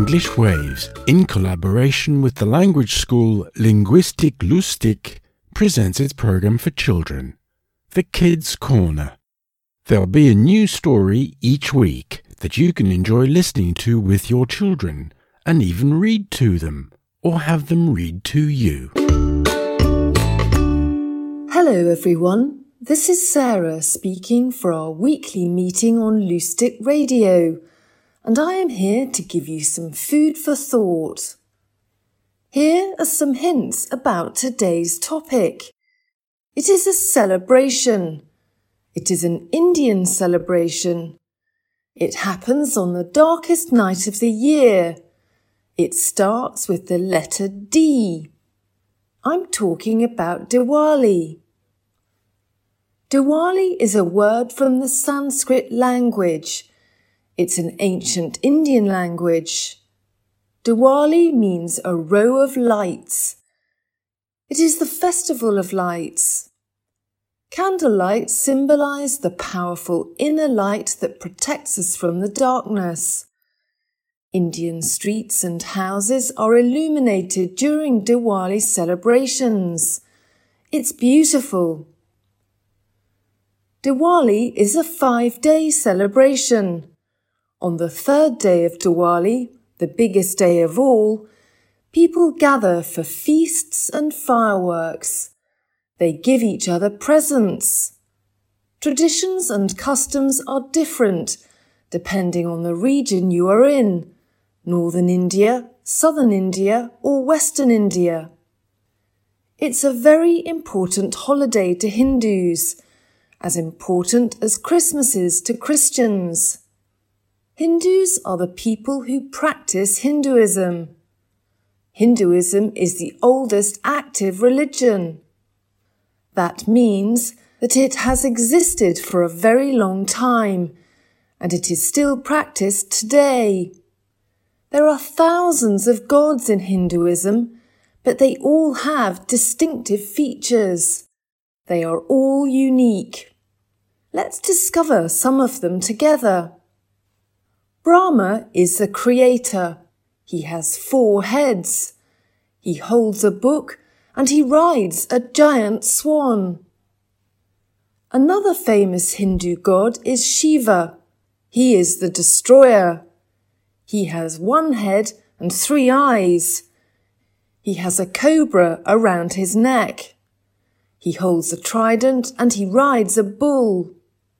English Waves, in collaboration with the language school Linguistic Lustig, presents its program for children, The Kids' Corner. There'll be a new story each week that you can enjoy listening to with your children, and even read to them, or have them read to you. Hello everyone, this is Sarah speaking for our weekly meeting on Lustig Radio, and I am here to give you some food for thought. Here are some hints about today's topic. It is a celebration. It is an Indian celebration. It happens on the darkest night of the year. It starts with the letter D. I'm talking about Diwali. Diwali is a word from the Sanskrit language. It's an ancient Indian language. Diwali means a row of lights. It is the festival of lights. Candlelight symbolize the powerful inner light that protects us from the darkness. Indian streets and houses are illuminated during Diwali celebrations. It's beautiful. Diwali is a 5-day celebration. On the third day of Diwali, the biggest day of all, people gather for feasts and fireworks. They give each other presents. Traditions and customs are different depending on the region you are in, Northern India, Southern India or Western India. It's a very important holiday to Hindus, as important as Christmas is to Christians. Hindus are the people who practice Hinduism. Hinduism is the oldest active religion. That means that it has existed for a very long time, and it is still practiced today. There are thousands of gods in Hinduism, but they all have distinctive features. They are all unique. Let's discover some of them together. Brahma is the creator. He has 4 heads. He holds a book and he rides a giant swan. Another famous Hindu god is Shiva. He is the destroyer. He has 1 head and 3 eyes. He has a cobra around his neck. He holds a trident and he rides a bull.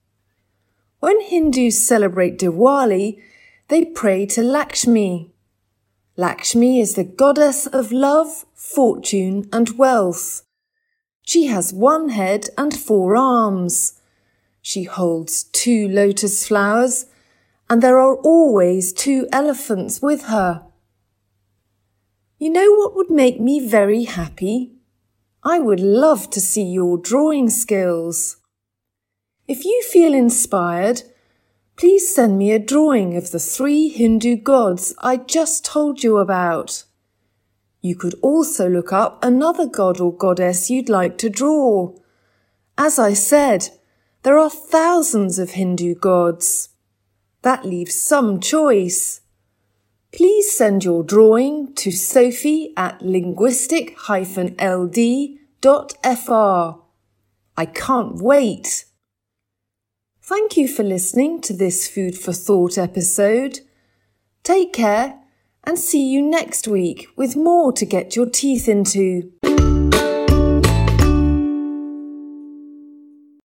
When Hindus celebrate Diwali, they pray to Lakshmi. Lakshmi is the goddess of love, fortune and wealth. She has 1 head and 4 arms. She holds 2 lotus flowers, and there are always 2 elephants with her. You know what would make me very happy? I would love to see your drawing skills. If you feel inspired, please send me a drawing of the 3 Hindu gods I just told you about. You could also look up another god or goddess you'd like to draw. As I said, there are thousands of Hindu gods. That leaves some choice. Please send your drawing to sophie@linguistic-ld.fr. I can't wait. Thank you for listening to this Food for Thought episode. Take care and see you next week with more to get your teeth into.